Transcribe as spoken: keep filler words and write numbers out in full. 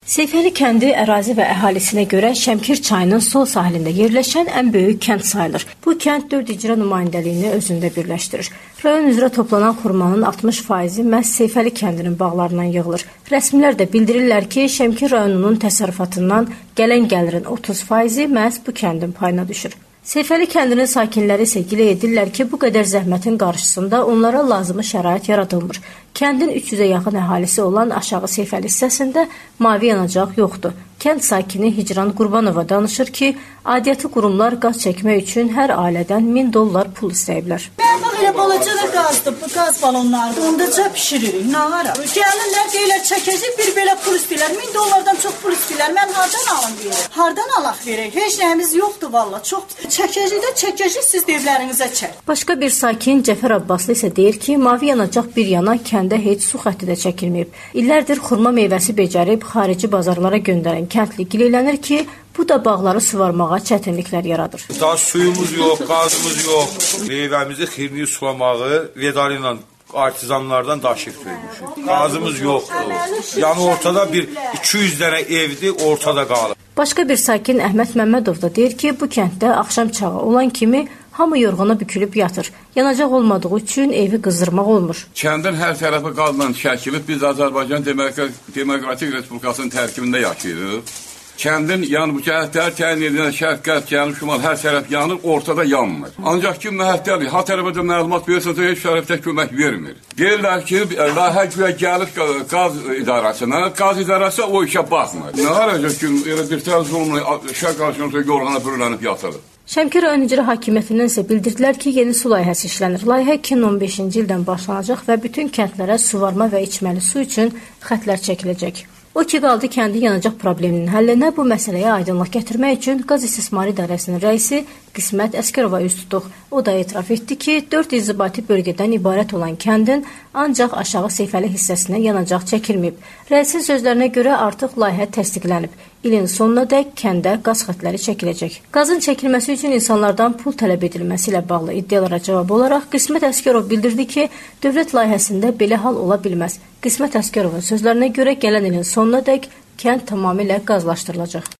Seyfəli kəndi ərazi və əhalisinə görə Şəmkir çayının sol sahilində yerləşən ən böyük kənd sayılır. Bu kənd dörd icra nümayəndəliyini özündə birləşdirir. Rayon üzrə toplanan xurmanın altmış faizi məhz Seyfəli kəndinin bağlarından yığılır. Rəsmilər də bildirirlər ki, Şəmkir rayonunun təsərrüfatından gələn gəlirin otuz faizi məhz bu kəndin payına düşür. Seyfəli kəndinin sakinləri isə gilə edirlər ki, bu qədər zəhmətin qarşısında onlara lazımi şərait yaradılmır. Kəndin üç yüzə yaxın əhalisi olan aşağı Seyfəli hissəsində mavi yanacaq yoxdur. Kənd sakini Hicran Qurbanova danışır ki, aidiyyatı qurumlar qaz çəkmək üçün hər ailədən min dollar pul istəyiblər. Bax, elə balaca da qazdır, bu qaz balonlardır, ondaca pişiririk, nahara. Gəlirlər, deyirlər, çəkəcək, bir belə pul istəyirlər, min dollardan çox pul istəyirlər, mən hardan alım verək? Hardan alaq verək? Heç nəyimiz yoxdur valla, çox çəkəcəkdə çəkəcək, siz devlərinizə çək. Başqa bir sakin Cəfər Abbaslı isə deyir ki, mavi yanacaq bir yana kəndə heç su xətti də çəkilməyib. İllərdir xurma meyvəsi becərib xarici bazarlara göndərən kəndli gileylənir ki, bu da bağları suvarmağa çətinliklər yaradır. Daha suyumuz yox, qazımız yox. Meyvəmizi xirni sulamağı vedar ilə artizanlardan daşıyıb töymüşük. Qazımız yoxdur. Yəni ortada bir iki yüz dənə evdir, ortada qalır. Başqa bir sakin Əhməd Məmmədov da deyir ki, bu kənddə axşam çağı olan kimi hamı yorğana bükülüb yatır. Yanacaq olmadığı üçün evi qızdırmaq olmur. Kəndin hər tərəfi qazla çəkilib, biz Azərbaycan Demokratik Respublikasının tərkibində yaşayırıq. Kəndin yəni bu cəhətlər təyin edilən şərq, qərb, cənub, şimal hər tərəf yanır, ortada yanmır. Ancaq ki, mühətdədir, ha tərəfə məlumat verirsə, heç tərəfdə kömək vermir. Deyirlər ki, layihə güya gəlir qaz idarəsinə, qaz idarəsi o işə baxmır. Nə haracaq ki, elə bir tərəf olmur, şərq qarşısında yorğana bürülənib yatırır. Şəmkir rayon icra hakimiyyətindən isə bildirdilər ki, yeni su layihəsi işlənir. Layihə iki min on beşinci ildən başlanacaq və bütün kəndlərə suvarma və içməli su üçün xətlər çəkiləcək. O ki, qaldı kəndin yanacaq probleminin həllinə, bu məsələyə aydınlıq gətirmək üçün Qaz İstismarı İdarəsinin rəisi Qismət Əskərova üz tutuq. O da etiraf etdi ki, dörd inzibati bölgədən ibarət olan kəndin ancaq aşağı Seyfəli hissəsinə yanacaq çəkilməyib. Rəisin sözlərinə görə artıq layihə təsdiqlənib. İlin sonuna dək kəndə qaz xətləri çəkiləcək. Qazın çəkilməsi üçün insanlardan pul tələb edilməsi ilə bağlı iddialara cavab olaraq Qismət Əskərov bildirdi ki, dövlət layihəsində belə hal ola bilməz. Qismət Əskərovun sözlərinə görə gələn ilin sonuna dək kənd tamamilə qazlaşdırılacaq.